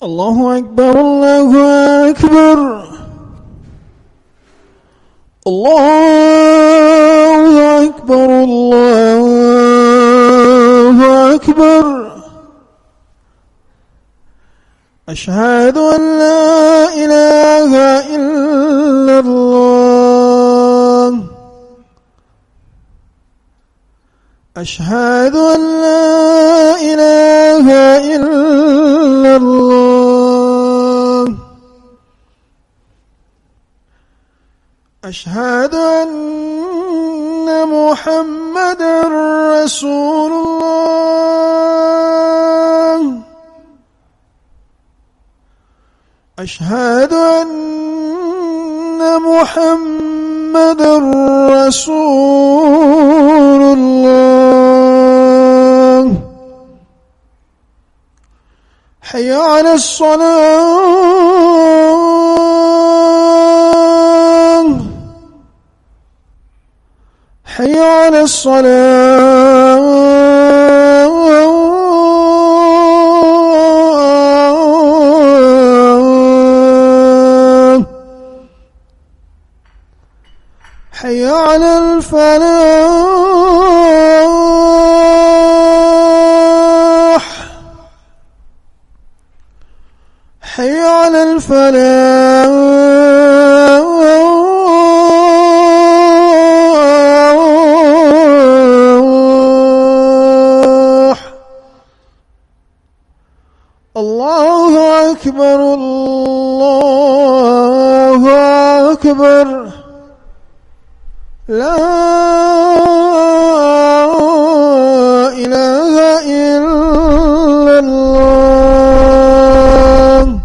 الله أكبر الله أكبر الله أكبر الله أكبر أشهد أن لا إله إلا الله أشهد أن لا إله إلا الله أشهد أن محمدا رسول الله أشهد أن محمدا رسول الله حي على الصلاة حي على الصلاة حي على الفلاح حي على الفلاح الله أكبر الله أكبر لا إله إلا الله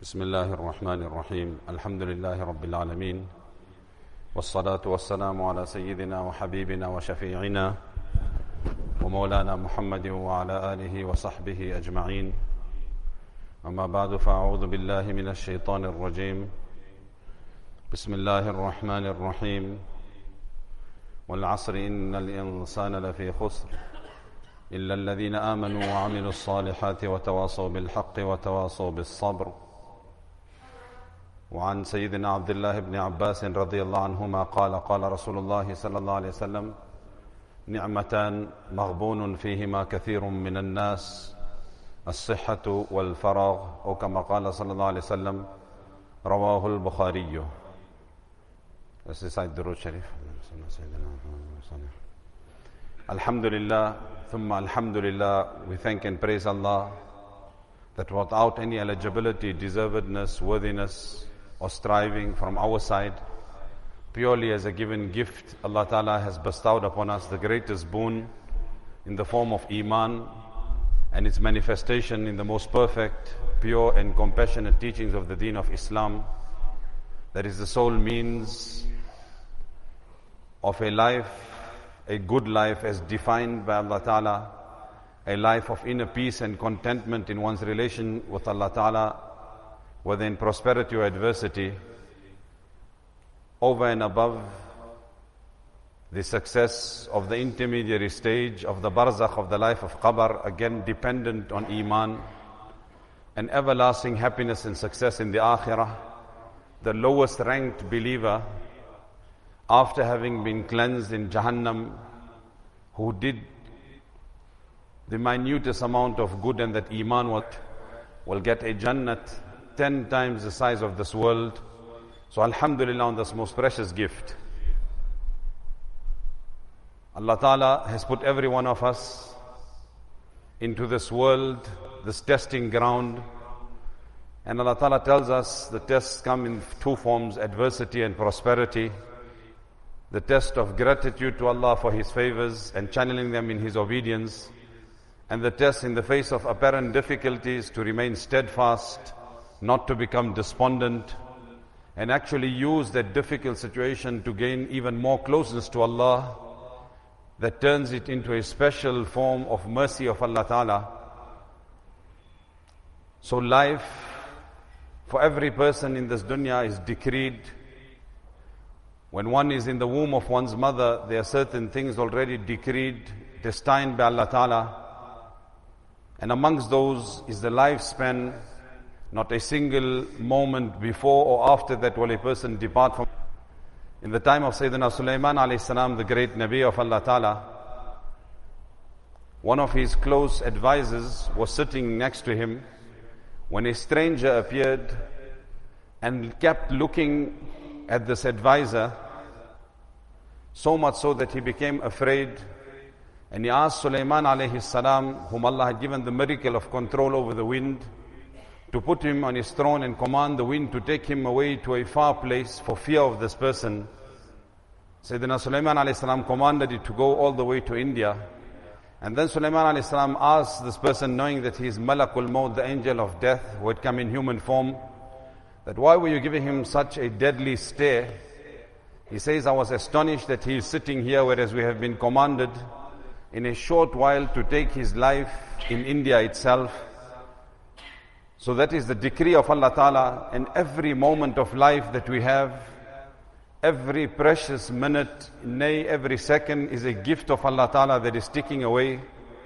بسم الله الرحمن الرحيم الحمد لله رب العالمين والصلاة والسلام على سيدنا وحبيبنا وشفيعنا ومولانا محمد وعلى آله وصحبه أجمعين أما بعد فأعوذ بالله من الشيطان الرجيم بسم الله الرحمن الرحيم والعصر إن الإنسان لفي خسر إلا الذين آمنوا وعملوا الصالحات وتواصوا بالحق وتواصوا بالصبر. وعن سيدنا عبد الله بن عباس رضي الله عنهما قال قال رسول الله صلى الله عليه وسلم نعمتان مغبون فيهما كثير من الناس الصحة والفراغ أو كما قال صلى الله عليه وسلم رواه البخاري. Let's recite the Durud Sharif. Alhamdulillah, thumma alhamdulillah, we thank and praise Allah that without any eligibility, deservedness, worthiness or striving from our side, purely as a given gift, Allah Ta'ala has bestowed upon us the greatest boon in the form of Iman and its manifestation in the most perfect, pure and compassionate teachings of the Deen of Islam. That is the sole means of a life, a good life as defined by Allah Ta'ala, a life of inner peace and contentment in one's relation with Allah Ta'ala, whether in prosperity or adversity, over and above the success of the intermediary stage of the barzakh of the life of qabr, again dependent on Iman, and everlasting happiness and success in the akhirah. The lowest ranked believer, after having been cleansed in Jahannam, who did the minutest amount of good and that Iman will get a Jannat 10 times the size of this world. So Alhamdulillah on this most precious gift. Allah Ta'ala has put every one of us into this world, this testing ground. And Allah Ta'ala tells us the tests come in two forms, adversity and prosperity. The test of gratitude to Allah for His favors and channeling them in His obedience. And the test in the face of apparent difficulties to remain steadfast, not to become despondent, and actually use that difficult situation to gain even more closeness to Allah, that turns it into a special form of mercy of Allah Ta'ala. So life for every person in this dunya is decreed. When one is in the womb of one's mother, there are certain things already decreed, destined by Allah Ta'ala. And amongst those is the lifespan. Not a single moment before or after that will a person depart from. In the time of Sayyidina Sulaiman alayhi salam, the great Nabi of Allah Ta'ala, one of his close advisors was sitting next to him when a stranger appeared and kept looking at this advisor, so much so that he became afraid. And he asked Sulaiman alayhi salam, whom Allah had given the miracle of control over the wind, to put him on his throne and command the wind to take him away to a far place for fear of this person. Sayyidina Sulaiman alayhi salam commanded it to go all the way to India. And then Sulaiman alayhi salam asked this person, knowing that he is Malakul Maut, the angel of death, who had come in human form, that why were you giving him such a deadly stare? He says, I was astonished that he is sitting here, whereas we have been commanded in a short while to take his life in India itself. So that is the decree of Allah Ta'ala, and every moment of life that we have, every precious minute, nay, every second is a gift of Allah Ta'ala that is ticking away.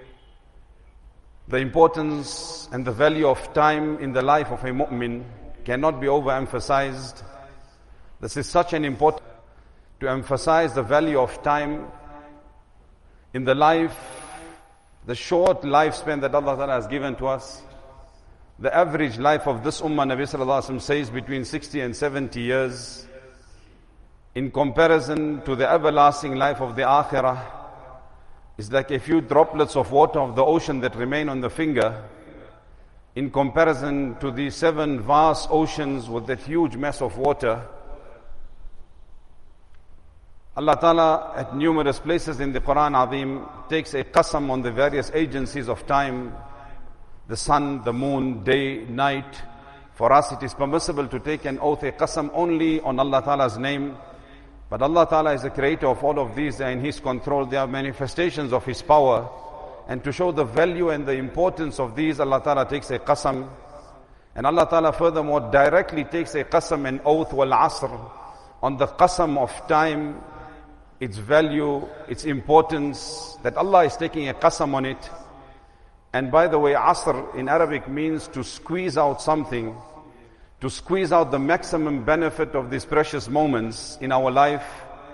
The importance and the value of time in the life of a mu'min cannot be overemphasized. This is such an important, to emphasize the value of time in the life, the short lifespan that Allah Ta'ala has given to us. The average life of this ummah, Nabi Sallallahu Alaihi Wasallam says between 60 and 70 years. In comparison to the everlasting life of the akhirah, is like a few droplets of water of the ocean that remain on the finger, in comparison to the 7 vast oceans with that huge mass of water. Allah Ta'ala at numerous places in the Quran Azim takes a qasam on the various agencies of time, the sun, the moon, day, night, For us, it is permissible to take an oath, a qasam, only on Allah Ta'ala's name. But Allah Ta'ala is the creator of all of these. They are in His control. They are manifestations of His power. And to show the value and the importance of these, Allah Ta'ala takes a qasam. And Allah Ta'ala furthermore directly takes a qasam, an oath, wal asr, on the qasam of time, its value, its importance, that Allah is taking a qasam on it. And by the way, asr in Arabic means to squeeze out something, to squeeze out the maximum benefit of these precious moments in our life.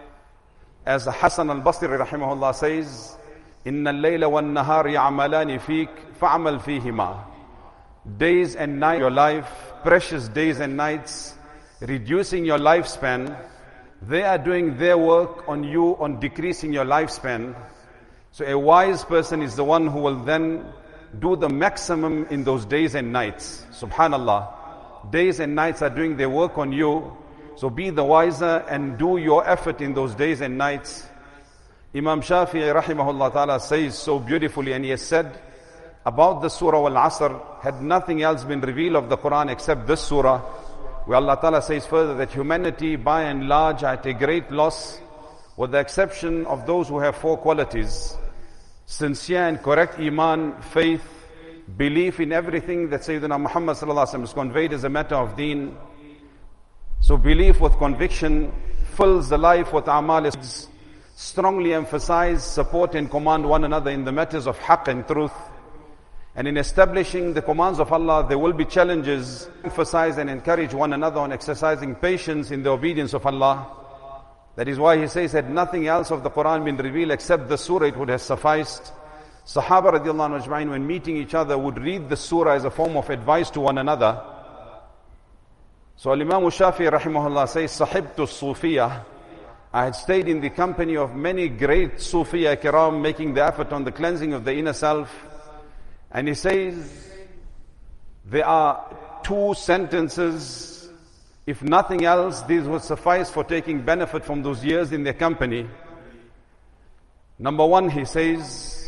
As Hassan al-Basri rahimahullah says, إِنَّ اللَّيْلَ وَالنَّهَارِ يَعْمَلَانِ فِيكَ فَعْمَلْ فِيهِمَا. Days and night, your life, precious days and nights, reducing your lifespan, they are doing their work on you on decreasing your lifespan. So a wise person is the one who will then do the maximum in those days and nights. Subhanallah. Days and nights are doing their work on you. So be the wiser and do your effort in those days and nights. Imam Shafi'i rahimahullah ta'ala says so beautifully, and he has said about the surah Al-Asr, had nothing else been revealed of the Quran except this surah, where Allah Ta'ala says further that humanity by and large are at a great loss, with the exception of those who have four qualities: sincere and correct iman, faith, belief in everything that Sayyidina Muhammad sallallahu alaihi wasallam has conveyed as a matter of deen. So belief with conviction fills the life with amal, strongly emphasize, support and command one another in the matters of haqq and truth. And in establishing the commands of Allah, there will be challenges. Emphasize and encourage one another on exercising patience in the obedience of Allah. That is why he says, had nothing else of the Quran been revealed except the surah, it would have sufficed. Sahaba radiallahu anhu ajma'in, when meeting each other, would read the surah as a form of advice to one another. So Imam Shafi'i rahimahullah says, Sahibtu Sufiyah, I had stayed in the company of many great Sufiya kiram, making the effort on the cleansing of the inner self. And he says, there are two sentences, if nothing else, these would suffice for taking benefit from those years in their company. Number one, he says,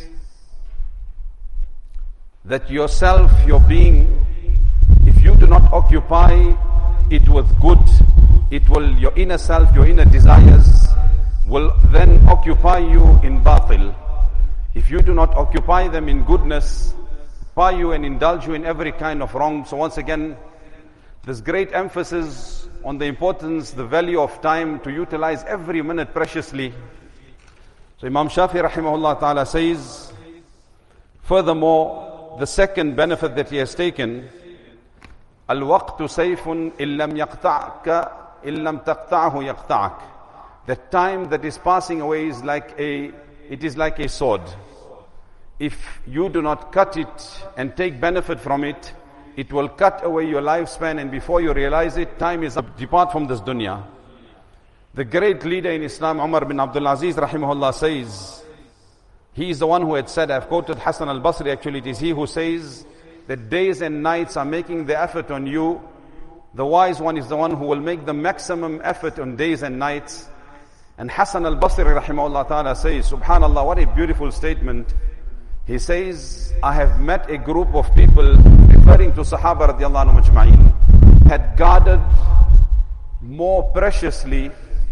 that yourself, your being, if you do not occupy it with good, it will, your inner self, your inner desires, will then occupy you in batil. If you do not occupy them in goodness, occupy you and indulge you in every kind of wrong. So once again, there's great emphasis on the importance, the value of time, to utilize every minute preciously. So Imam Shafi'i rahimahullah ta'ala says, furthermore, the second benefit that he has taken, Al-waqtu sayfun illam yaqta'ka illam taqta'hu yaqta'ak. The time that is passing away is like a sword. If you do not cut it and take benefit from it, it will cut away your lifespan, and before you realize it, time is up. Depart from this dunya. The great leader in Islam, Umar bin Abdul Aziz rahimahullah, says, he is the one who had said, I've quoted Hassan al-Basri, actually it is he who says that days and nights are making the effort on you. The wise one is the one who will make the maximum effort on days and nights. And Hassan al-Basri rahimahullah ta'ala says, subhanallah, what a beautiful statement. He says, I have met a group of people, referring to Sahaba radiallahu anhu majma'in, had guarded more preciously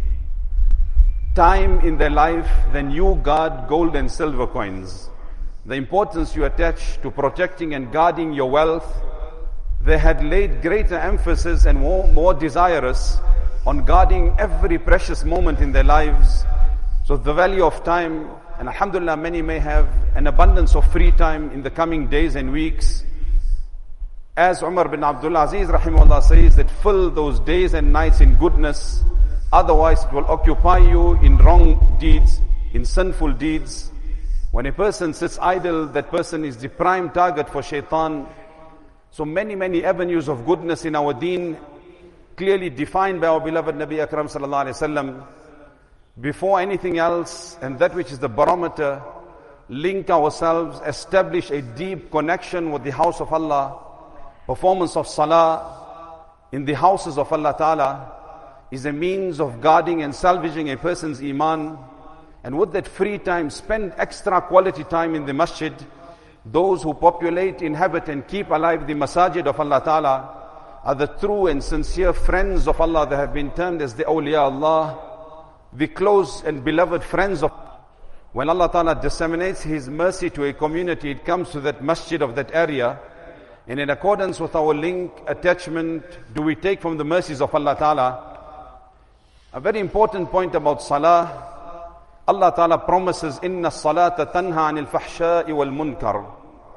time in their life than you guard gold and silver coins. The importance you attach to protecting and guarding your wealth, they had laid greater emphasis and more desirous on guarding every precious moment in their lives. So the value of time, and alhamdulillah, many may have an abundance of free time in the coming days and weeks. As Umar bin Abdul Aziz rahimahullah says, that fill those days and nights in goodness, otherwise it will occupy you in wrong deeds, in sinful deeds. When a person sits idle, that person is the prime target for shaitan. So many avenues of goodness in our deen, clearly defined by our beloved Nabi Akram sallallahu alaihi wasallam. Before anything else, and that which is the barometer, link ourselves, establish a deep connection with the house of Allah. Performance of salah in the houses of Allah Ta'ala is a means of guarding and salvaging a person's iman. And with that free time, spend extra quality time in the masjid. Those who populate, inhabit and keep alive the masajid of Allah Ta'ala, are the true and sincere friends of Allah that have been termed as the awliya Allah, the close and beloved friends of Allah. When Allah Ta'ala disseminates His mercy to a community, it comes to that masjid of that area, and in accordance with our link, attachment, do we take from the mercies of Allah Ta'ala? A very important point about salah, Allah Ta'ala promises, Inna salata tanha anil fahsha'i wal munkar.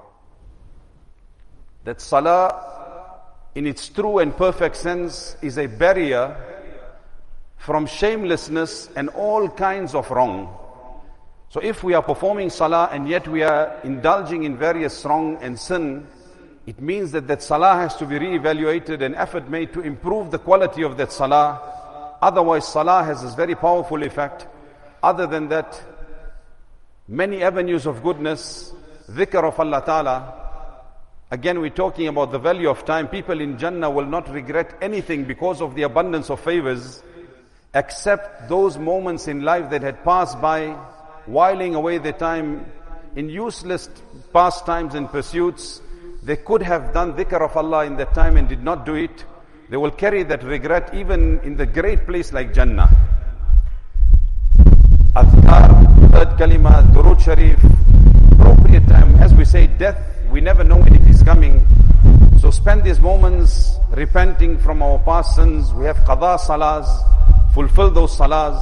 That salah, in its true and perfect sense, is a barrier from shamelessness and all kinds of wrong. So if we are performing salah and yet we are indulging in various wrong and sin, it means that that salah has to be re-evaluated and effort made to improve the quality of that salah. Otherwise, salah has this very powerful effect. Other than that, many avenues of goodness, dhikr of Allah Ta'ala. Again, we're talking about the value of time. People in Jannah will not regret anything because of the abundance of favors, except those moments in life that had passed by, whiling away their time in useless pastimes and pursuits. They could have done dhikr of Allah in that time and did not do it. They will carry that regret even in the great place like Jannah. Adhkar, third kalima, Durood Sharif, appropriate time. As we say, death, we never know when it is coming. So spend these moments repenting from our past sins. We have qada salahs, fulfill those salahs.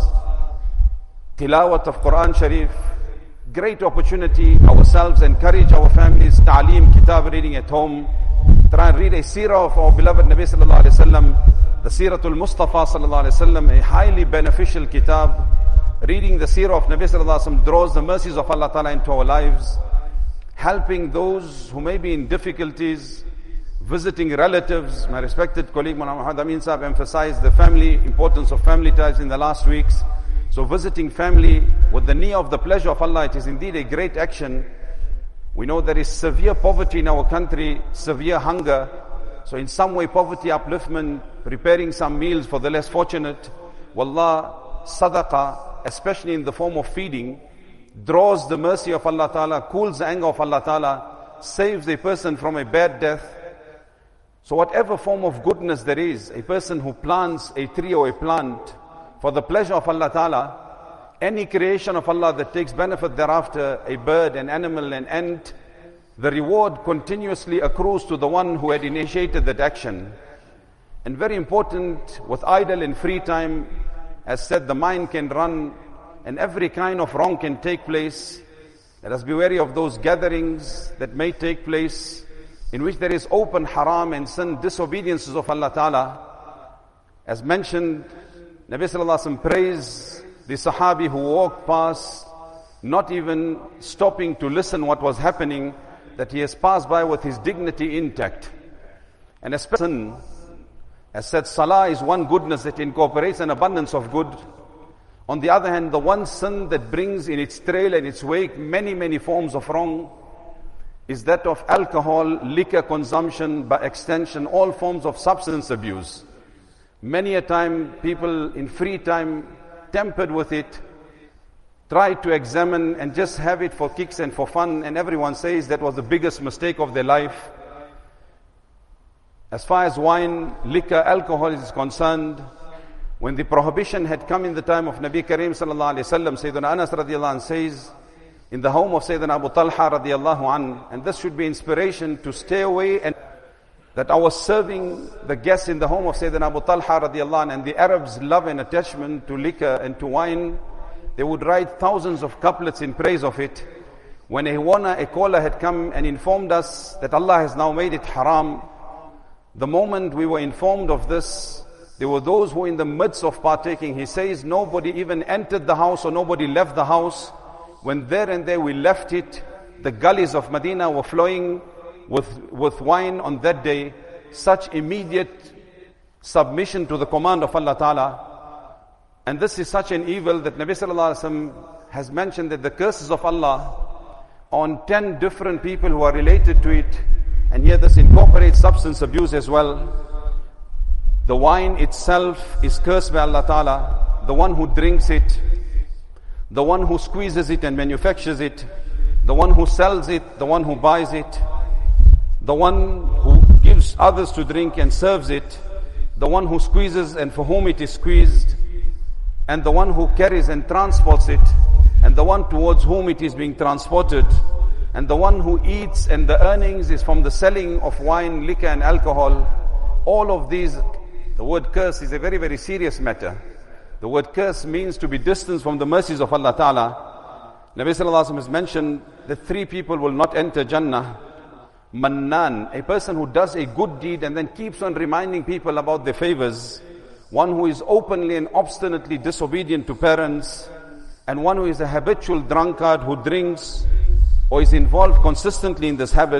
Tilawat of Quran Sharif, great opportunity. Ourselves, encourage our families. Ta'aleem, kitab reading at home. Try and read a seerah of our beloved Nabi sallallahu alayhi wa sallam, the Seeratul Mustafa sallallahu alayhi wa sallam, a highly beneficial kitab. Reading the seerah of Nabi sallallahu alayhi wa sallam draws the mercies of Allah Ta'ala into our lives. Helping those who may be in difficulties, visiting relatives. My respected colleague Muhammad Amin Sahib emphasized the family, importance of family ties in the last weeks. So visiting family with the niyyah of the pleasure of Allah, it is indeed a great action. We know there is severe poverty in our country, severe hunger. So in some way poverty upliftment, preparing some meals for the less fortunate. Wallah, sadaqah, especially in the form of feeding, draws the mercy of Allah Ta'ala, cools the anger of Allah Ta'ala, saves a person from a bad death. So whatever form of goodness there is, a person who plants a tree or a plant for the pleasure of Allah Ta'ala, any creation of Allah that takes benefit thereafter, a bird, an animal, an ant, the reward continuously accrues to the one who had initiated that action. And very important, with idle and free time, as said, the mind can run and every kind of wrong can take place. Let us be wary of those gatherings that may take place in which there is open haram and sin, disobediences of Allah Ta'ala. As mentioned, Nabi Sallallahu Alaihi Wasallam praised the Sahabi who walked past, not even stopping to listen what was happening, that he has passed by with his dignity intact. And especially, as said, salah is one goodness that incorporates an abundance of good. On the other hand, the one sin that brings in its trail and its wake many forms of wrong is that of alcohol, liquor consumption, by extension, all forms of substance abuse. Many a time, people in free time, tempered with it, try to examine and just have it for kicks and for fun, and everyone says that was the biggest mistake of their life. As far as wine, liquor, alcohol is concerned, when the prohibition had come in the time of Nabi Kareem sallallahu alayhi wa sallam, Sayyidina Anas radiallahu anh says, in the home of Sayyidina Abu Talha radiallahu anh, and this should be inspiration to stay away, and that I was serving the guests in the home of Sayyidina Abu Talha radiallahu anh, and the Arabs' love and attachment to liquor and to wine, they would write thousands of couplets in praise of it. When a caller had come and informed us that Allah has now made it haram, the moment we were informed of this, there were those who in the midst of partaking, he says, nobody even entered the house or nobody left the house. When there and there we left it, the gullies of Medina were flowing with wine on that day. Such immediate submission to the command of Allah Ta'ala. And this is such an evil that Nabi Sallallahu Alaihi Wasallam has mentioned that the curses of Allah on 10 different people who are related to it. And here this incorporates substance abuse as well. The wine itself is cursed by Allah Ta'ala. The one who drinks it, the one who squeezes it and manufactures it, the one who sells it, the one who buys it, the one who gives gives others to drink and serves it, the one who squeezes and for whom it is squeezed, and the one who carries and transports it, and the one towards whom it is being transported, and the one who eats and the earnings is from the selling of wine, liquor and alcohol. All of these, the word curse is a very, very serious matter. The word curse means to be distanced from the mercies of Allah Ta'ala. Nabi Sallallahu Alaihi Wasallam has mentioned that 3 people will not enter Jannah. Mannan, a person who does a good deed and then keeps on reminding people about their favors. One who is openly and obstinately disobedient to parents. And one who is a habitual drunkard who drinks or is involved consistently in this habit.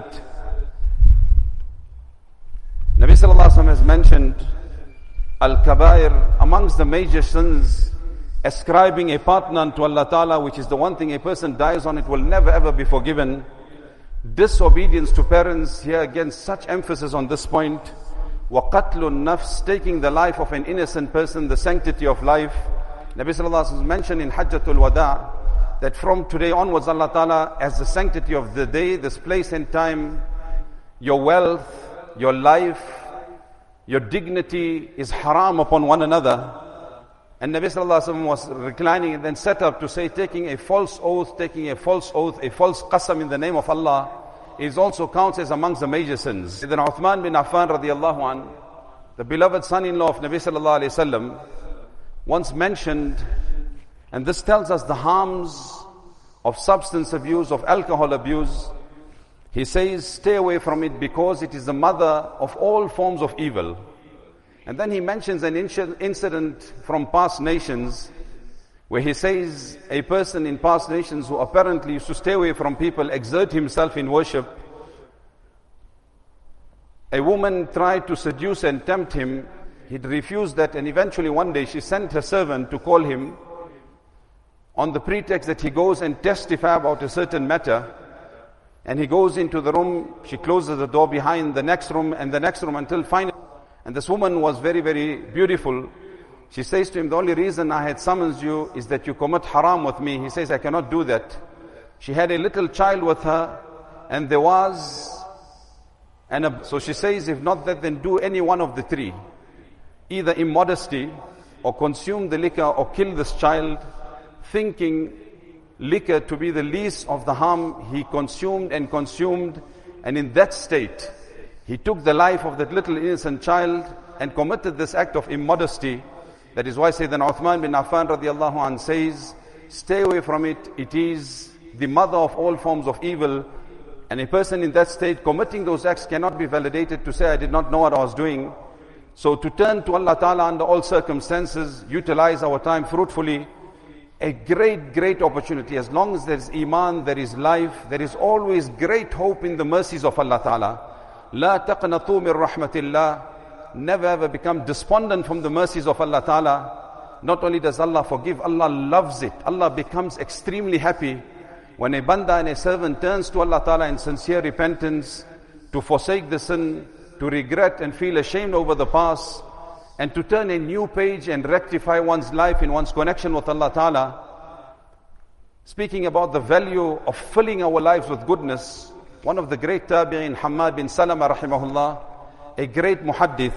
Nabi Sallallahu Alaihi Wasallam has mentioned Al-Kabair, amongst the major sins, ascribing a partner unto Allah Ta'ala, which is the one thing a person dies on, it will never ever be forgiven. Disobedience to parents, here again such emphasis on this point. وَقَتْلُ النَّفْسِ, taking the life of an innocent person, the sanctity of life. Nabi Sallallahu Alaihi Wasallam mentioned in Hajjatul Wada that from today onwards Allah Ta'ala, as the sanctity of the day, this place and time, your wealth, your life, your dignity is haram upon one another. And Nabi Sallallahu Alaihi Wasallam was reclining and then set up to say, taking a false oath, a false qasam in the name of Allah, is also counts as amongst the major sins. Sayyidina Uthman bin Affan radiallahu anh, the beloved son-in-law of Nabi Sallallahu Alaihi Wasallam, once mentioned, and this tells us the harms of substance abuse, of alcohol abuse. He says, stay away from it because it is the mother of all forms of evil. And then he mentions an incident from past nations where he says a person in past nations who apparently used to stay away from people, exert himself in worship. A woman tried to seduce and tempt him. He'd refused that, and eventually one day she sent her servant to call him on the pretext that he goes and testify about a certain matter. And he goes into the room, she closes the door behind, the next room and the next room, until finally, and this woman was very, very beautiful. She says to him, the only reason I had summoned you is that you commit haram with me. He says, I cannot do that. She had a little child with her, and there was, so she says, if not that, then do any one of the 3. Either immodesty, or consume the liquor, or kill this child, thinking liquor to be the least of the harm. He consumed, and in that state, he took the life of that little innocent child and committed this act of immodesty. That is why Sayyidina Uthman bin Affan radiallahu anh says, stay away from it. It is the mother of all forms of evil. And a person in that state committing those acts cannot be validated to say, I did not know what I was doing. So to turn to Allah Ta'ala under all circumstances, utilize our time fruitfully, a great, great opportunity. As long as there is iman, there is life, there is always great hope in the mercies of Allah Ta'ala. لا تقنطوا من رحمة الله. Never ever become despondent from the mercies of Allah Ta'ala. Not only does Allah forgive, Allah loves it. Allah becomes extremely happy when a banda and a servant turns to Allah Ta'ala in sincere repentance, to forsake the sin, to regret and feel ashamed over the past, and to turn a new page and rectify one's life in one's connection with Allah Ta'ala. Speaking about the value of filling our lives with goodness, one of the great tabi'in, Hammad bin Salama rahimahullah, a great muhaddith,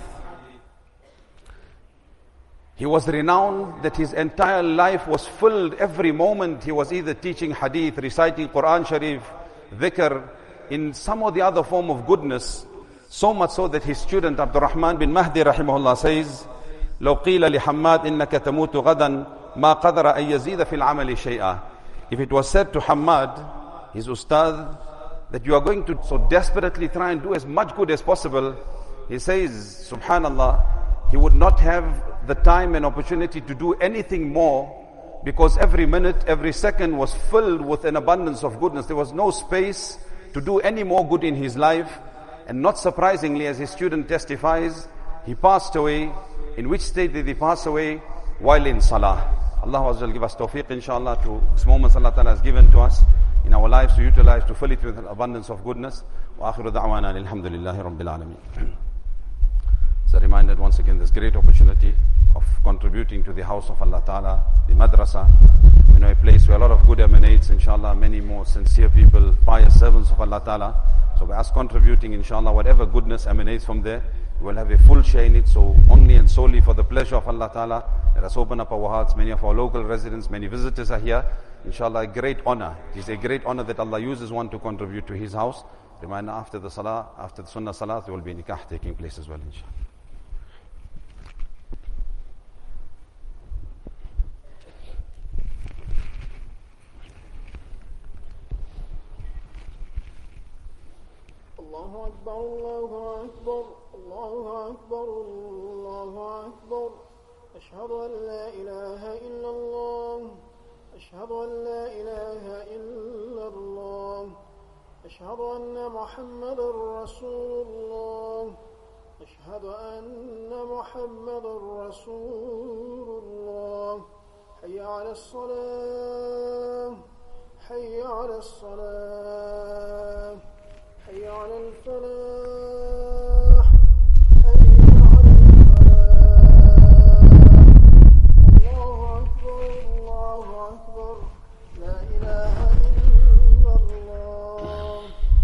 he was renowned that his entire life was filled, every moment he was either teaching hadith, reciting Quran Sharif, dhikr, in some or the other form of goodness. So much so that his student Abdul Rahman bin Mahdi rahimahullah says, لو قيل لحماد إنك تموت غدا ما قدر أن يزيد في العمل شيئا. If it was said to Hammad, his ustad, that you are going to so desperately try and do as much good as possible, he says, subhanallah, he would not have the time and opportunity to do anything more, because every minute, every second was filled with an abundance of goodness. There was no space to do any more good in his life. And not surprisingly, as his student testifies, he passed away. In which state did he pass away? While in salah. Allah Azza wa Jalla give us tawfiq, inshallah, to this moments Allah Ta'ala has given to us in our lives to utilize, to fill it with an abundance of goodness. Wa akhiru da'wana alhamdulillahi rabbil alameen. So reminded once again this great opportunity of contributing to the house of Allah Ta'ala, the madrasa. We know a place where a lot of good emanates, inshallah, many more sincere people, pious servants of Allah Ta'ala. So by us contributing, inshallah, whatever goodness emanates from there, we will have a full share in it. So only and solely for the pleasure of Allah Ta'ala, let us open up our hearts. Many of our local residents, many visitors are here. Inshallah, a great honor. It is a great honor that Allah uses one to contribute to His house. Reminder, after the salah, after the sunnah salah, there will be nikah taking place as well, inshallah. الله أكبر الله أكبر الله أكبر الله أكبر أشهد أن لا إله إلا الله أشهد أن لا إله إلا الله أشهد أن محمد رسول الله أشهد أن محمد رسول الله حي على الصلاة حي على الصلاة حي على الفلاح حي على الفلاح الله أكبر لا إله إلا الله.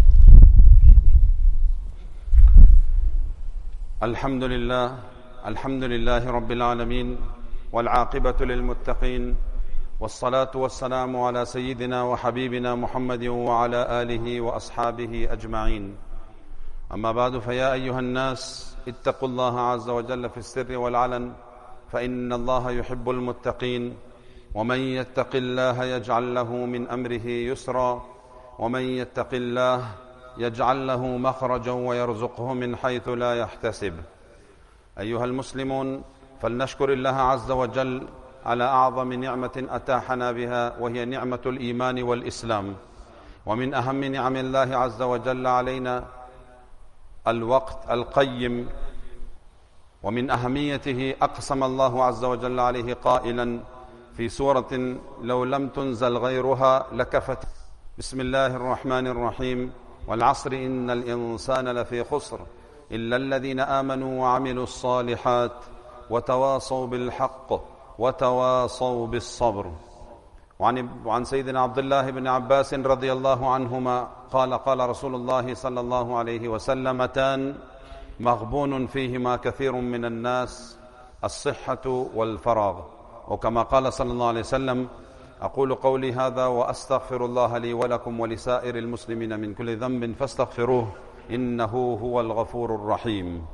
الحمد لله رب العالمين والعاقبة للمتقين والصلاة والسلام على سيدنا وحبيبنا محمد وعلى آله وأصحابه أجمعين. أما بعد، فيا أيها الناس اتقوا الله عز وجل في السر والعلن، فإن الله يحب المتقين. ومن يتق الله يجعل له من أمره يسرا، ومن يتق الله يجعل له مخرجا ويرزقه من حيث لا يحتسب. أيها المسلمون، فلنشكر الله عز وجل على أعظم نعمة أتاحنا بها، وهي نعمة الإيمان والإسلام. ومن أهم نعم الله عز وجل علينا الوقت القيم، ومن أهميته أقسم الله عز وجل عليه قائلا في سورة لو لم تنزل غيرها لكفت. بسم الله الرحمن الرحيم: والعصر إن الإنسان لفي خسر إلا الذين آمنوا وعملوا الصالحات وتواصوا بالحق وتواصوا بالصبر. وعن سيدنا عبد الله بن عباس رضي الله عنهما قال رسول الله صلى الله عليه وسلم: متان مغبون فيهما كثير من الناس، الصحة والفراغ. وكما قال صلى الله عليه وسلم: أقول قولي هذا وأستغفر الله لي ولكم ولسائر المسلمين من كل ذنب فاستغفروه إنه هو الغفور الرحيم.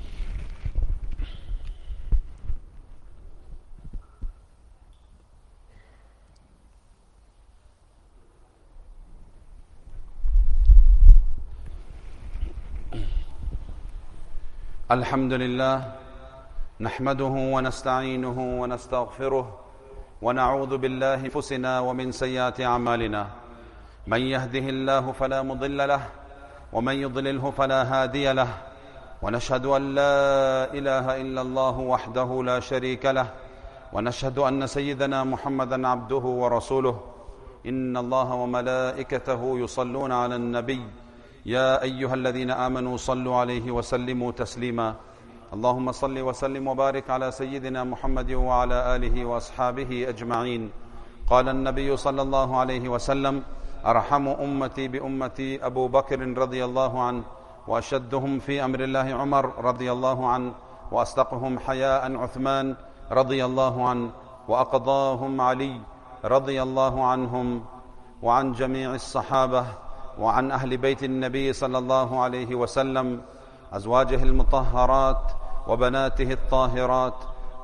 الحمد لله نحمده ونستعينه ونستغفره ونعوذ بالله من أنفسنا ومن سيئات أعمالنا. من يهده الله فلا مضل له ومن يضلله فلا هادي له، ونشهد أن لا إله إلا الله وحده لا شريك له، ونشهد أن سيدنا محمدا عبده ورسوله. إن الله وملائكته يصلون على النبي يا أيها الذين آمنوا صلوا عليه وسلموا تسليما. اللهم صل وسلم وبارك على سيدنا محمد وعلى آله وأصحابه أجمعين. قال النبي صلى الله عليه وسلم: أرحم أمتي بأمتي أبو بكر رضي الله عنه، وأشدهم في أمر الله عمر رضي الله عنه، وأصدقهم حياء عثمان رضي الله عنه، وأقضاهم علي رضي الله عنهم، وعن جميع الصحابة، وعن أهل بيت النبي صلى الله عليه وسلم، أزواجه المطهرات وبناته الطاهرات،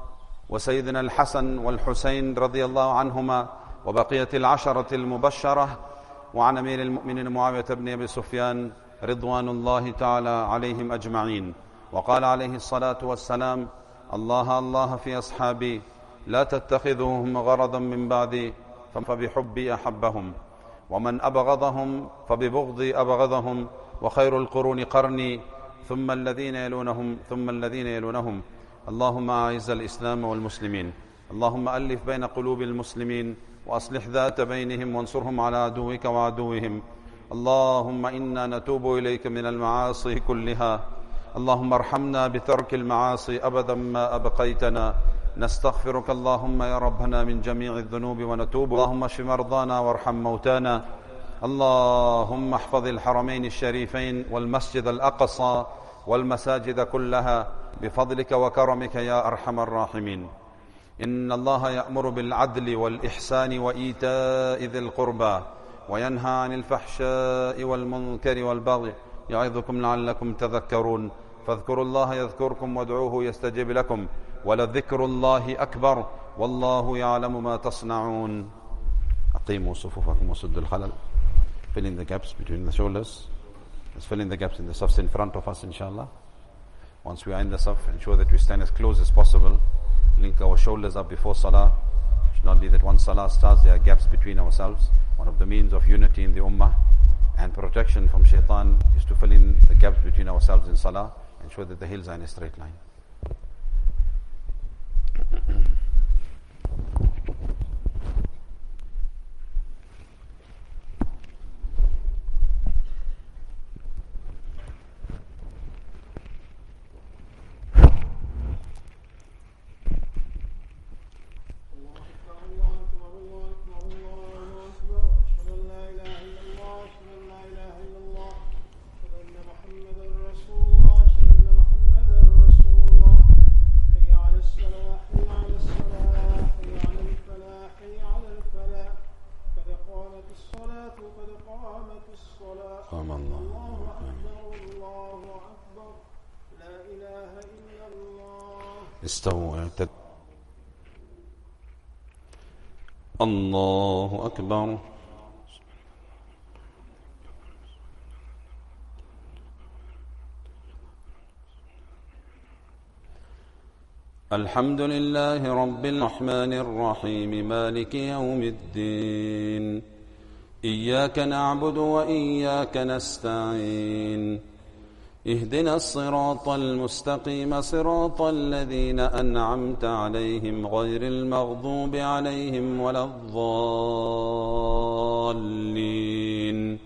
وسيدنا الحسن والحسين رضي الله عنهما، وبقية العشرة المبشرة، وعن أمير المؤمنين معاوية بن أبي سفيان رضوان الله تعالى عليهم أجمعين. وقال عليه الصلاة والسلام: الله الله في أصحابي لا تتخذوهم غرضا من بعدي فبحبي أحبهم، ومن أبغضهم فببغضي أبغضهم، وخير القرون قرني ثم الذين يلونهم ثم الذين يلونهم. اللهم أعز الإسلام والمسلمين، اللهم ألف بين قلوب المسلمين وأصلح ذات بينهم وانصرهم على عدوك وعدوهم. اللهم إنا نتوب إليك من المعاصي كلها، اللهم ارحمنا بترك المعاصي أبدا ما أبقيتنا. نستغفرك اللهم يا ربنا من جميع الذنوب ونتوب. اللهم اشف مرضانا وارحم موتانا، اللهم احفظ الحرمين الشريفين والمسجد الأقصى والمساجد كلها بفضلك وكرمك يا أرحم الراحمين. إن الله يأمر بالعدل والإحسان وإيتاء ذي القربى وينهى عن الفحشاء والمنكر والبغي يعظكم لعلكم تذكرون. فاذكروا الله يذكركم وادعوه يستجب لكم ولذكر الله أكبر والله يعلم ما تصنعون. أقيموا صفوفكم وسدوا الخلل. Fill in the gaps between the shoulders. Let's fill in the gaps in the safs in front of us, inshallah. Once we are in the saf, ensure that we stand as close as possible. Link our shoulders up before salah. It should not be that once salah starts, there are gaps between ourselves. One of the means of unity in the ummah and protection from shaitan is to fill in the gaps between ourselves in salah. Ensure that the hills are in a straight line. استووا اعتدوا. الله أكبر. الحمد لله رب الرحمن الرحيم مالك يوم الدين. إياك نعبد وإياك نستعين. اهدنا الصراط المستقيم صراط الذين أنعمت عليهم غير المغضوب عليهم ولا الضالين.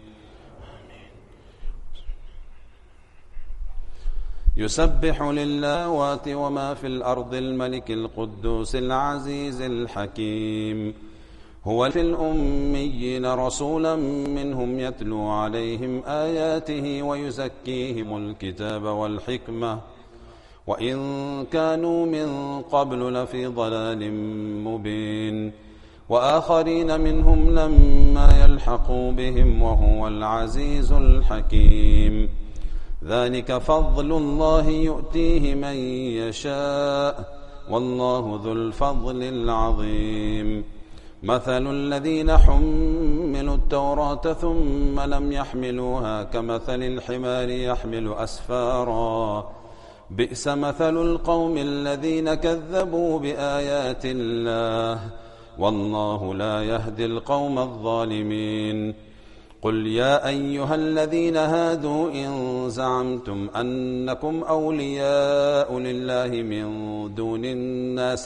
يسبح لله وما في الأرض الملك القدوس العزيز الحكيم. هو في الأميين رسولا منهم يتلو عليهم آياته ويزكيهم الكتاب والحكمة وإن كانوا من قبل لفي ضلال مبين. وآخرين منهم لما يلحقوا بهم وهو العزيز الحكيم. ذلك فضل الله يؤتيه من يشاء والله ذو الفضل العظيم. مثل الذين حملوا التوراة ثم لم يحملوها كمثل الحمار يحمل أسفارا بئس مثل القوم الذين كذبوا بآيات الله والله لا يهدي القوم الظالمين. قل يا أيها الذين هادوا إن زعمتم أنكم أولياء لله من دون الناس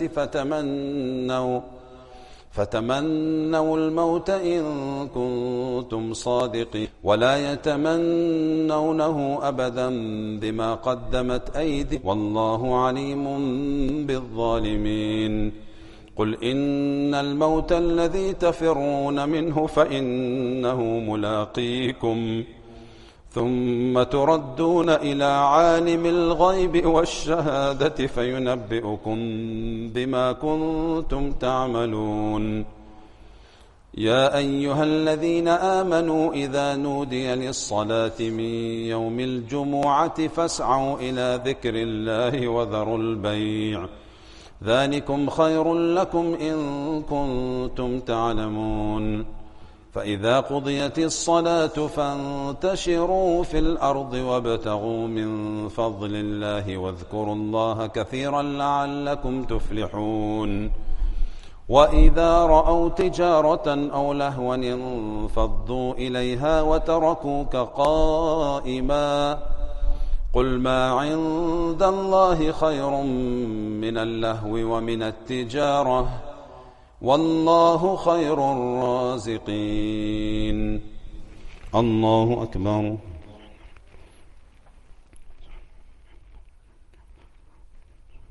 فتمنوا الموت إن كنتم صادقين ولا يتمنونه أبدا بما قدمت أيديهم والله عليم بالظالمين. قل إن الموت الذي تفرون منه فإنه ملاقيكم ثم تردون إلى عالم الغيب والشهادة فينبئكم بما كنتم تعملون. يا أيها الذين آمنوا إذا نودي للصلاة من يوم الجمعة فاسعوا إلى ذكر الله وذروا البيع ذلكم خير لكم إن كنتم تعلمون. فإذا قضيت الصلاة فانتشروا في الأرض وابتغوا من فضل الله واذكروا الله كثيرا لعلكم تفلحون. وإذا رأوا تجارة أو لهوا انفضوا إليها وتركوك قائما قل ما عند الله خير من اللهو ومن التجارة والله خير الرازقين. الله أكبر.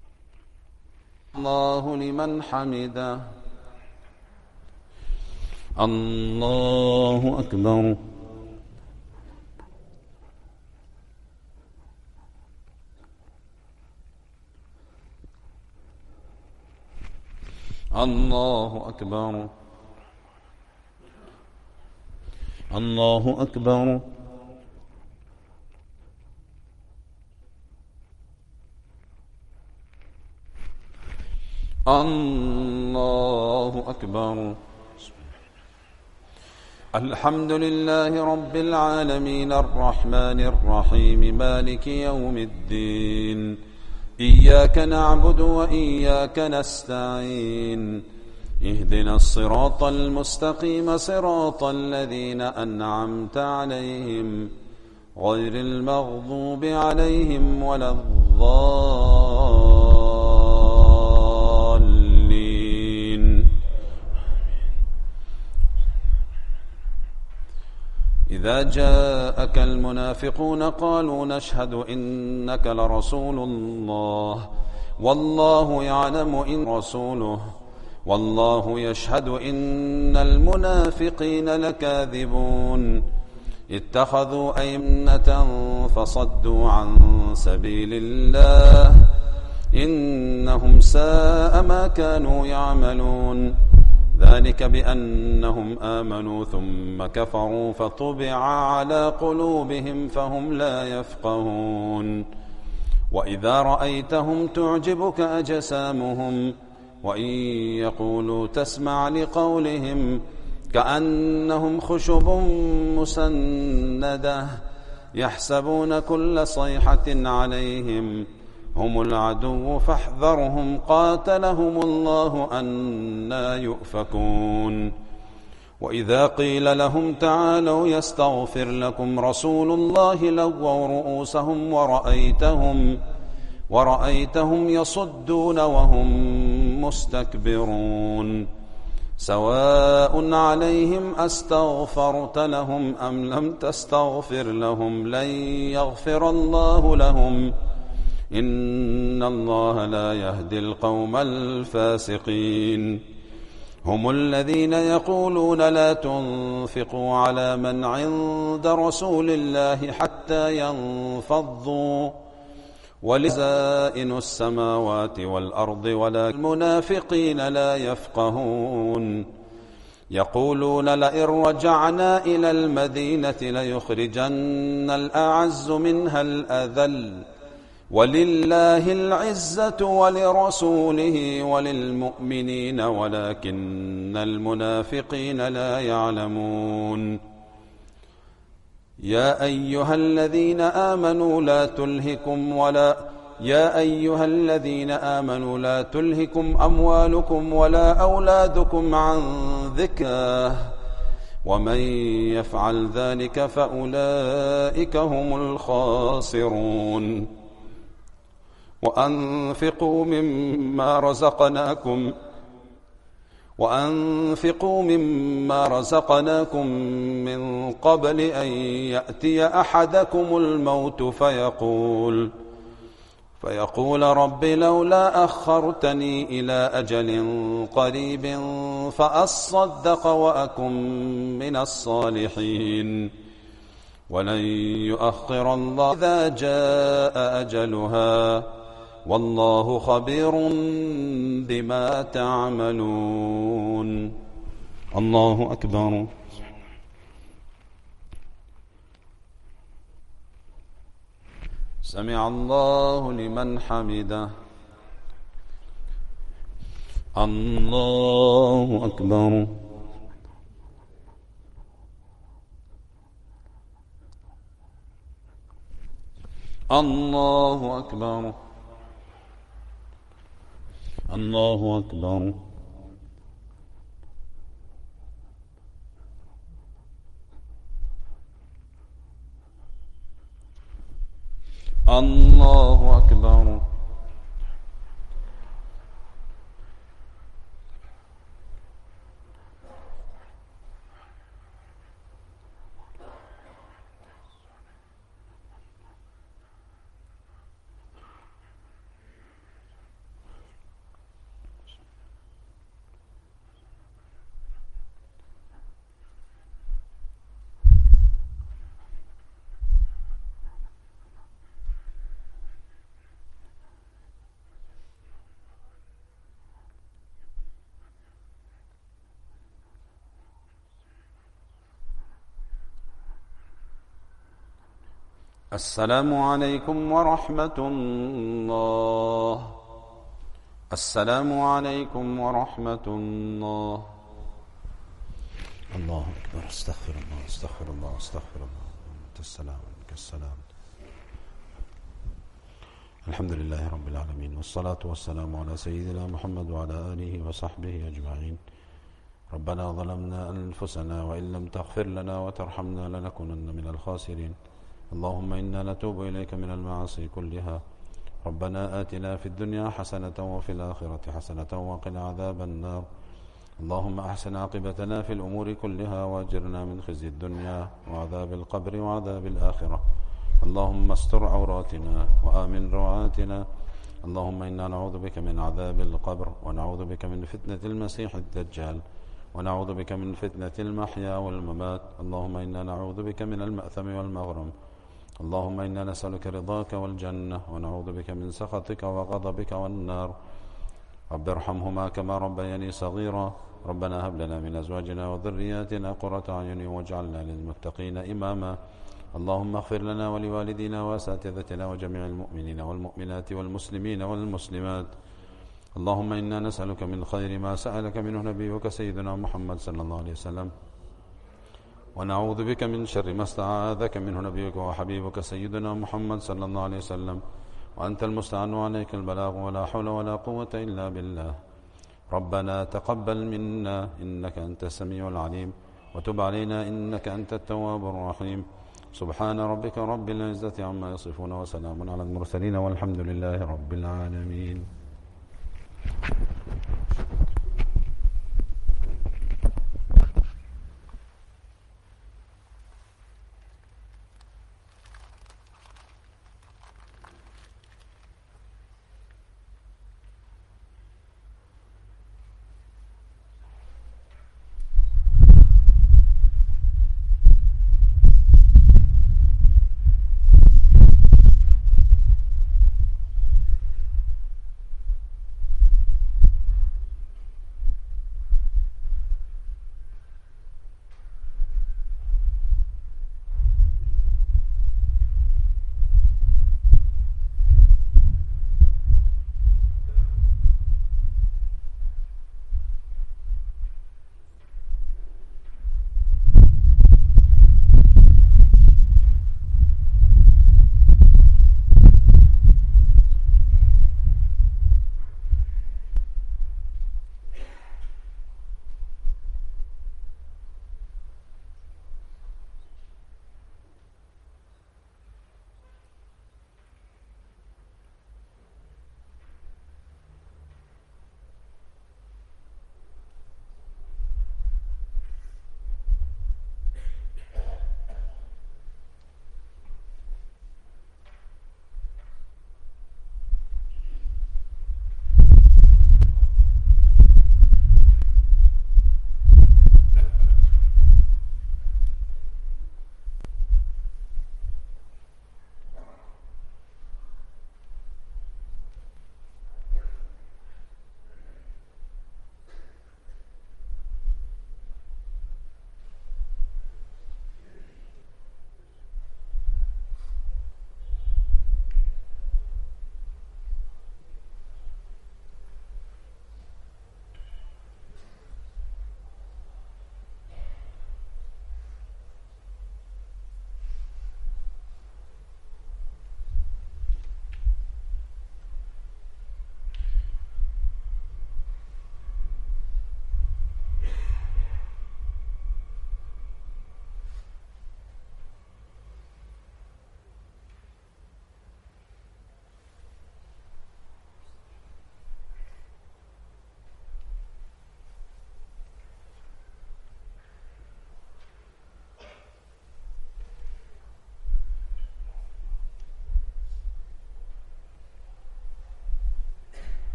الله لمن حمده الله أكبر. الله أكبر. الله أكبر. الله أكبر. الحمد لله رب العالمين الرحمن الرحيم مالك يوم الدين إياك نعبد وإياك نستعين اهدنا الصراط المستقيم صراط الذين أنعمت عليهم غير المغضوب عليهم ولا الضالين. إذا جاءك المنافقون قالوا نشهد إنك لرسول الله والله يعلم إن رسوله والله يشهد إن المنافقين لكاذبون اتخذوا أيمنة فصدوا عن سبيل الله إنهم ساء ما كانوا يعملون ذلك بأنهم آمنوا ثم كفروا فطبع على قلوبهم فهم لا يفقهون. وإذا رأيتهم تعجبك أجسامهم وإن يقولوا تسمع لقولهم كأنهم خشب مسندة يحسبون كل صيحة عليهم هم العدو فاحذرهم قاتلهم الله أنى يؤفكون. وإذا قيل لهم تعالوا يستغفر لكم رسول الله لووا رؤوسهم ورأيتهم يصدون وهم مستكبرون. سواء عليهم أستغفرت لهم أم لم تستغفر لهم لن يغفر الله لهم إن الله لا يهدي القوم الفاسقين. هم الذين يقولون لا تنفقوا على من عند رسول الله حتى ينفضوا ولخزائن السماوات والأرض ولا المنافقين لا يفقهون. يقولون لئن رجعنا إلى المدينة ليخرجن الأعز منها الأذل ولله العزة ولرسوله وللمؤمنين ولكن المنافقين لا يعلمون. يا أيها الذين آمنوا لا تلهكم أموالكم ولا أولادكم عن ذكره ومن يفعل ذلك فأولئك هم الخاسرون. وأنفقوا مما رزقناكم من قبل أن يأتي أحدكم الموت فيقول رب لولا أخرتني إلى أجل قريب فأصدق وأكن من الصالحين ولن يؤخر الله إذا جاء أجلها والله خبير بما تعملون. الله أكبر. سمع الله لمن حمده. الله أكبر. الله أكبر. الله أكبر. الله أكبر. السلام عليكم ورحمة الله. السلام عليكم ورحمة الله. الله أكبر. استغفر الله استغفر الله استغفر الله. أنت السلام منك السلام. الحمد لله رب العالمين، والصلاة والسلام على سيدنا محمد وعلى آله وصحبه أجمعين. ربنا ظلمنا أنفسنا وإن لم تغفر لنا وترحمنا لنكونن من الخاسرين. اللهم إنا نتوب إليك من المعاصي كلها. ربنا آتنا في الدنيا حسنة وفي الآخرة حسنة وقنا عذاب النار. اللهم أحسن عاقبتنا في الأمور كلها وأجرنا من خزي الدنيا وعذاب القبر وعذاب الآخرة. اللهم استر عوراتنا وآمن روعاتنا. اللهم إنا نعوذ بك من عذاب القبر، ونعوذ بك من فتنة المسيح الدجال، ونعوذ بك من فتنة المحيا والممات. اللهم إنا نعوذ بك من المأثم والمغرم. اللهم إنا نسألك رضاك والجنة، ونعوذ بك من سخطك وغضبك والنار. رب ارحمهما كما ربياني صغيرا. ربنا هب لنا من أزواجنا وذرياتنا قرة أعين واجعلنا للمتقين إماما. اللهم اغفر لنا ولوالدينا وأساتذتنا وجميع المؤمنين والمؤمنات والمسلمين والمسلمات. اللهم إنا نسألك من خير ما سألك منه نبيك سيدنا محمد صلى الله عليه وسلم، ونعوذ بك من شر ما استعاذك منه نبيك وحبيبك سيدنا محمد صلى الله عليه وسلم. وأنت المستعان وعليك البلاغ، ولا حول ولا قوة إلا بالله. ربنا تقبل منا إنك أنت السميع العليم، وتب علينا إنك أنت التواب الرحيم. سبحان ربك رب العزة عما يصفون، وسلام على المرسلين، والحمد لله رب العالمين.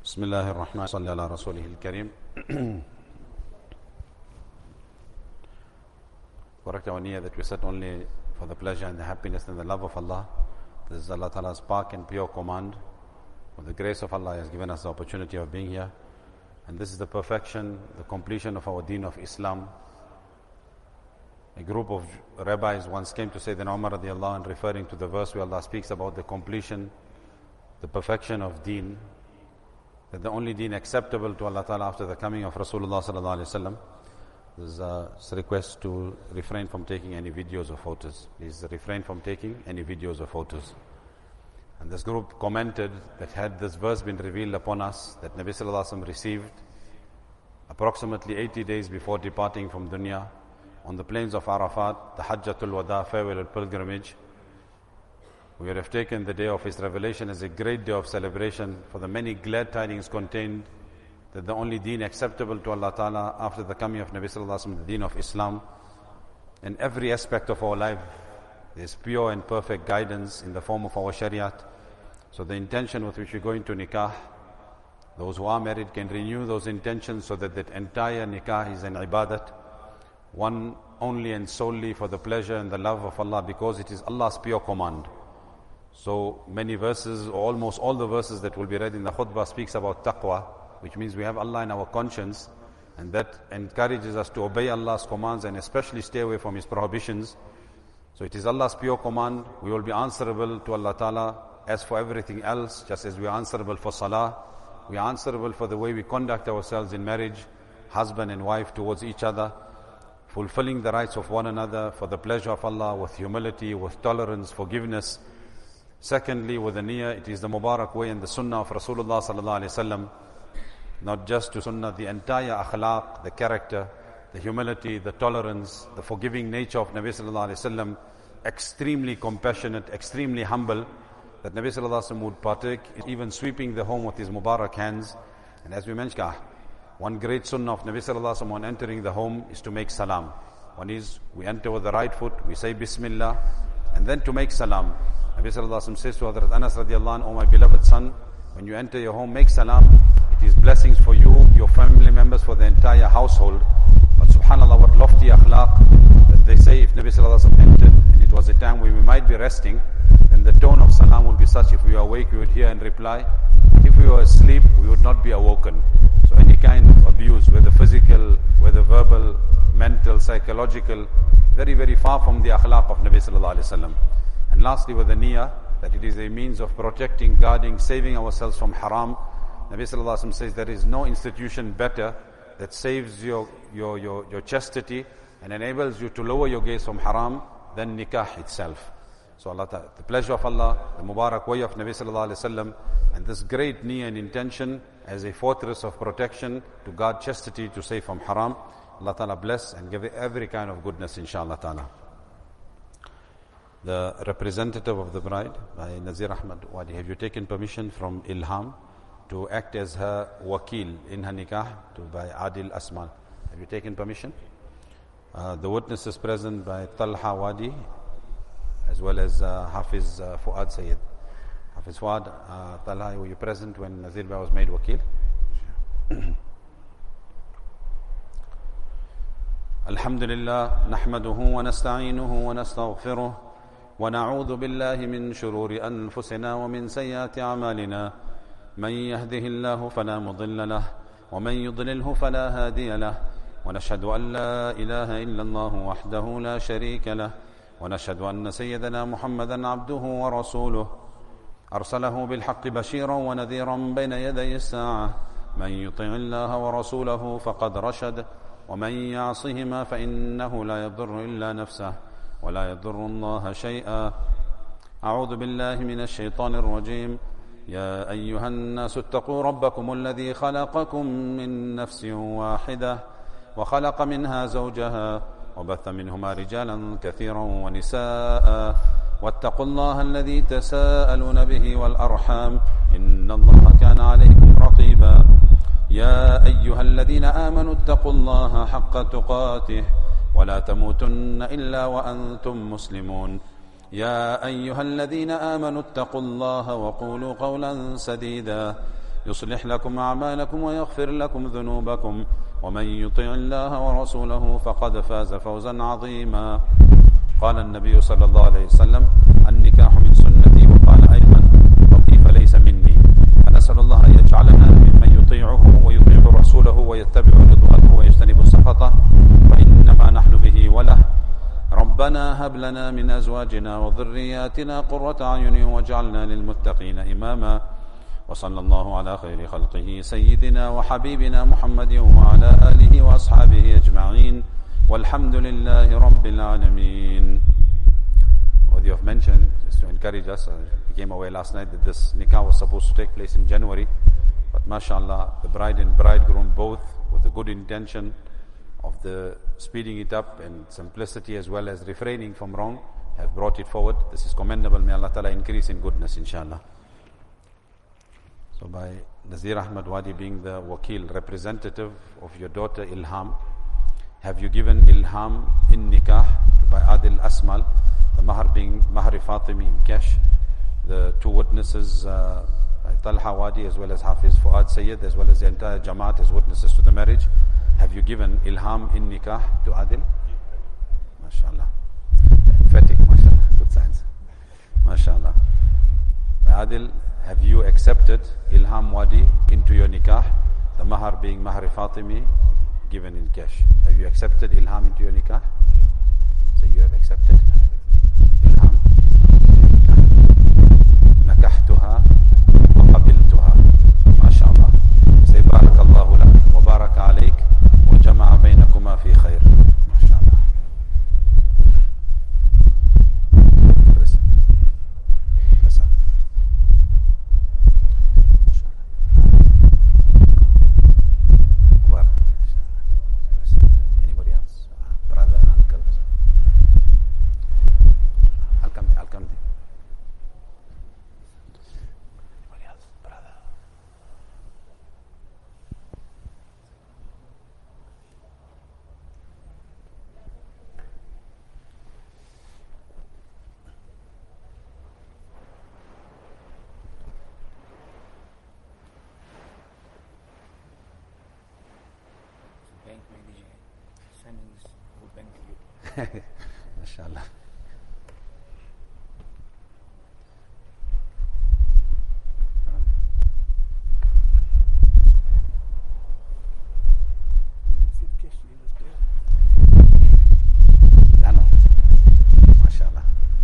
Bismillahir Rahmanir Rahim. Salli ala Rasulihil Kareem. Correct our niyyah that we set only for the pleasure and the happiness and the love of Allah. This is Allah Ta'ala's park and pure command. With the grace of Allah, He has given us the opportunity of being here. And this is the perfection, the completion of our deen of Islam. A group of rabbis once came to Sayyidina Umar radiallahu anhu, referring to the verse where Allah speaks about the completion, the perfection of deen, that the only deen acceptable to Allah Ta'ala after the coming of Rasulullah sallallahu alaihi wasallam. There's a request to refrain from taking any videos or photos. Please refrain from taking any videos or photos. And this group commented that had this verse been revealed upon us, that Nabi sallallahu alaihi wasallam received approximately 80 days before departing from dunya, on the plains of Arafat, the Hajjatul Wada, farewell pilgrimage, we would have taken the day of his revelation as a great day of celebration for the many glad tidings contained that the only deen acceptable to Allah Ta'ala after the coming of Nabi Sallallahu Alaihi Wasallam, the deen of Islam. In every aspect of our life, there is pure and perfect guidance in the form of our Shariat. So the intention with which we go into nikah, those who are married can renew those intentions so that entire nikah is an ibadat, one only and solely for the pleasure and the love of Allah, because it is Allah's pure command. So many verses, or almost all the verses that will be read in the khutbah speaks about taqwa, which means we have Allah in our conscience, and that encourages us to obey Allah's commands and especially stay away from His prohibitions. So it is Allah's pure command. We will be answerable to Allah Ta'ala as for everything else, just as we are answerable for salah. We are answerable for the way we conduct ourselves in marriage, husband and wife towards each other, fulfilling the rights of one another for the pleasure of Allah, with humility, with tolerance, forgiveness. Secondly, with the niyyah, it is the Mubarak way and the sunnah of Rasulullah sallallahu alaihi wasallam. Not just to sunnah, the entire akhlaq, the character, the humility, the tolerance, the forgiving nature of Nabi sallallahu alaihi wasallam, extremely compassionate, extremely humble, that Nabi sallallahu alaihi wasallam would partake, even sweeping the home with his Mubarak hands. And as we mentioned, one great sunnah of Nabi sallallahu alaihi wasallam on entering the home is to make salam. One is, we enter with the right foot, we say Bismillah, and then to make salam. Nabi sallallahu alaihi wasallam says to Hazrat Anas radiallahu anhu, "O my beloved son, when you enter your home, make salam. It is blessings for you, your family members, for the entire household." But subhanAllah, what lofty akhlaq that they say if Nabi sallallahu alaihi wasallam entered, and it was a time when we might be resting, and the tone of salam would be such, if we were awake, we would hear and reply. If we were asleep, we would not be awoken. So any kind of abuse, whether physical, whether verbal, mental, psychological, very, very far from the akhlaq of Nabi sallallahu alaihi wasallam. And lastly, with the niyyah, that it is a means of protecting, guarding, saving ourselves from haram. Nabi sallallahu alaihi wasallam says there is no institution better that saves your chastity and enables you to lower your gaze from haram than nikah itself. So Allah Ta'ala, the pleasure of Allah, the Mubarak way of Nabi sallallahu alaihi wasallam, and this great niyyah and intention as a fortress of protection to guard chastity, to save from haram. Allah Ta'ala bless and give every kind of goodness, inshallah Ta'ala. The representative of the bride, by Nazir Ahmad Wadi, have you taken permission from Ilham to act as her wakil in her nikah by Adil Asmal? Have you taken permission? The witnesses present by Talha Wadi, as well as Hafiz Fuad Sayyid. Hafiz Fuad, Talha, were you present when Nazir Bhai was made wakil? Alhamdulillah, nahmaduhu wa nasta'inuhu wa nastaghfiruh. ونعوذ بالله من شرور أنفسنا ومن سيئات أعمالنا من يهده الله فلا مضل له ومن يضلله فلا هادي له ونشهد أن لا إله إلا الله وحده لا شريك له ونشهد أن سيدنا محمدا عبده ورسوله أرسله بالحق بشيرا ونذيرا بين يدي الساعة من يطع الله ورسوله فقد رشد ومن يعصهما فإنه لا يضر إلا نفسه ولا يضر الله شيئا. أعوذ بالله من الشيطان الرجيم. يا أيها الناس اتقوا ربكم الذي خلقكم من نفس واحدة وخلق منها زوجها وبث منهما رجالا كثيرا ونساء واتقوا الله الذي تساءلون به والأرحام إن الله كان عليكم رقيبا. يا أيها الذين آمنوا اتقوا الله حق تقاته ولا تموتن إلا وأنتم مسلمون. يا أيها الذين آمنوا اتقوا الله وقولوا قولا سديدا يصلح لكم أعمالكم ويغفر لكم ذنوبكم ومن يطع الله ورسوله فقد فاز فوزا عظيما. قال النبي صلى الله عليه وسلم: النكاح من سنتي. وقال أيضا: وكيف ليس مني. فنسأل الله أن يجعلنا ممن يطيعه ويطيع رسوله ويتبع رضوانه ويجتنب سخطه، فإنما نحن به وله. ربنا هب لنا من أزواجنا وذرياتنا قرة أعين واجعلنا للمتقين إماما. وصلى الله على خير خلقه سيدنا وحبيبنا محمد وعلى آله وأصحابه أجمعين والحمد لله رب العالمين. What you have mentioned is to encourage us. We came away last night that this nikah was supposed to take place in January, but mashallah, the bride and bridegroom both, with the good intention of the speeding it up and simplicity as well as refraining from wrong, have brought it forward. This is commendable. May Allah Ta'ala increase in goodness, inshallah. So by Nazir Ahmad Wadi being the wakil, representative of your daughter Ilham, have you given Ilham in nikah by Adil Asmal, the mahar being Mahri Fatimi in cash, the two witnesses by Talha Wadi as well as Hafiz Fuad Sayyid as well as the entire Jamaat as witnesses to the marriage? Have you given Ilham in nikah to Adil? MashaAllah. Emphatic, MashaAllah. Good signs. MashaAllah. Adil, have you accepted Ilham Wadi into your nikah? The mahar being Mahri Fatimi, given in cash. Have you accepted Ilham into your nikah? So you have accepted Ilham. Nakahtuha wa qabiltuha. MashaAllah. Say barakallahu lak wa baraka alayk wa jama'a baynakuma fi khair. MashaAllah. Anybody else? Brother, uncle? I'll come there. Anybody else? Brother? Bank में दीजिए savings वुड bank दीजिए MashaAllah. I know. MashaAllah.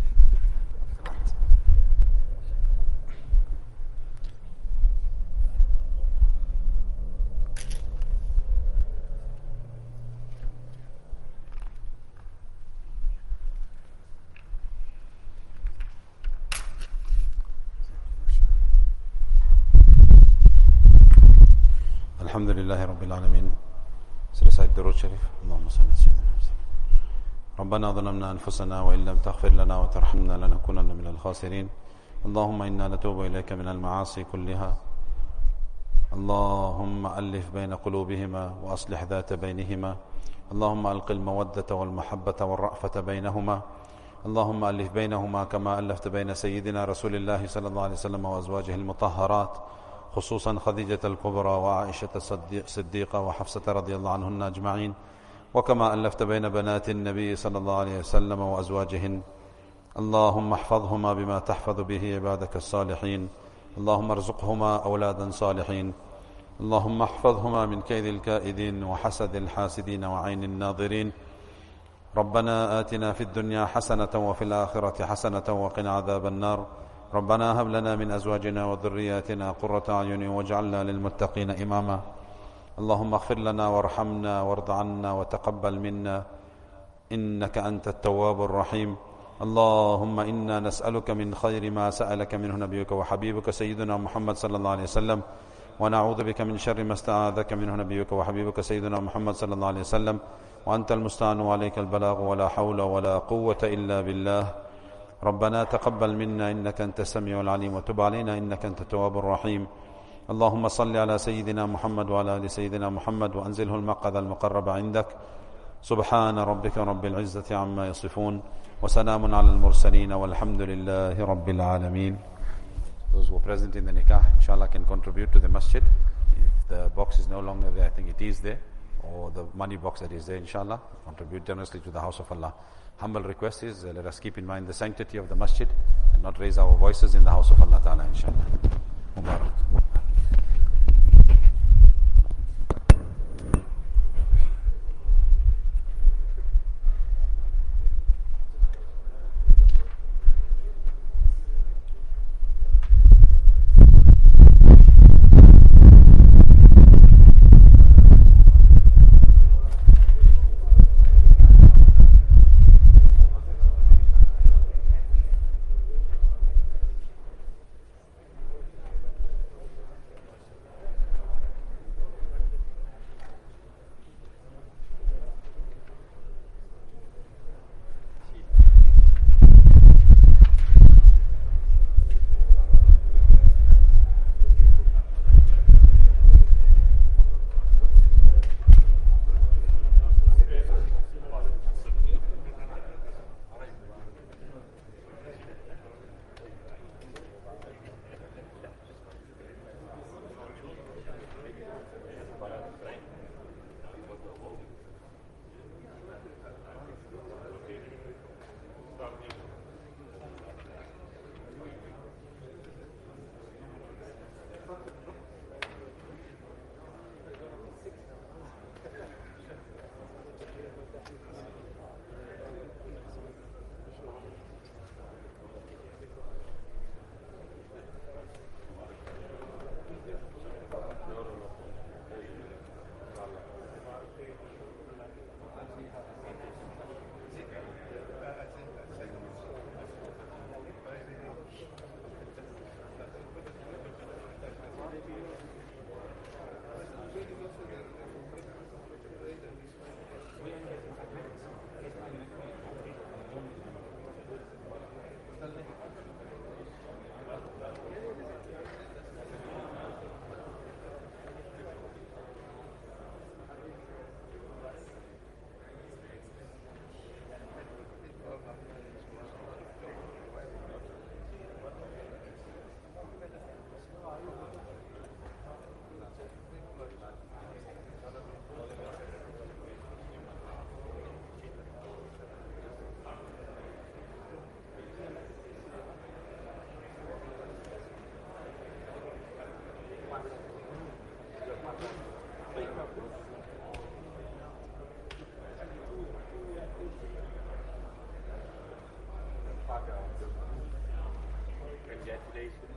الحمد لله رب العالمين. سلسلة الدروج الشريف. اللهم صل على سيدنا محمد. ربنا ظلمنا أنفسنا وإن لم تغفر لنا وترحمنا لنكونن من الخاسرين. اللهم إنا نتوب إليك من المعاصي كلها. اللهم ألف بين قلوبهما وأصلح ذات بينهما. اللهم ألق المودة والمحبة والرأفة بينهما. اللهم ألف بينهما كما ألفت بين سيدنا رسول الله صلى الله عليه وسلم وأزواجه المطهرات، خصوصا خديجة الكبرى وعائشة الصديقة وحفصة رضي الله عنهن أجمعين، وكما ألفت بين بنات النبي صلى الله عليه وسلم وأزواجهن. اللهم احفظهما بما تحفظ به عبادك الصالحين. اللهم ارزقهما أولادا صالحين. اللهم احفظهما من كيد الكائدين وحسد الحاسدين وعين الناظرين. ربنا آتنا في الدنيا حسنة وفي الآخرة حسنة وقنا عذاب النار. ربنا هب لنا من أزواجنا وذرياتنا قرة أعين واجعلنا للمتقين إماما. اللهم اغفر لنا وارحمنا وارض عنا وتقبل منا إنك أنت التواب الرحيم. اللهم إنا نسألك من خير ما سألك منه نبيك وحبيبك سيدنا محمد صلى الله عليه وسلم، ونعوذ بك من شر ما استعاذك منه نبيك وحبيبك سيدنا محمد صلى الله عليه وسلم، وأنت المستعان وعليك البلاغ ولا حول ولا قوة إلا بالله. ربنا تقبل منا إنك أنت السميع العليم وتب علينا إنك أنت التواب الرحيم. اللهم صل على سيدنا محمد وعلى آل سيدنا محمد وأنزله المقعد المقرب عندك. سبحان ربك رب العزة عما يصفون وسلام على المرسلين والحمد لله رب العالمين. Those who are present in the nikah, inshallah, can contribute to the masjid. If the box is no longer there, I think it is there, or the money box that is there, inshallah, contribute generously to the house of Allah. Humble request is, let us keep in mind the sanctity of the masjid and not raise our voices in the house of Allah Ta'ala, inshallah. Mubarak. Congratulations.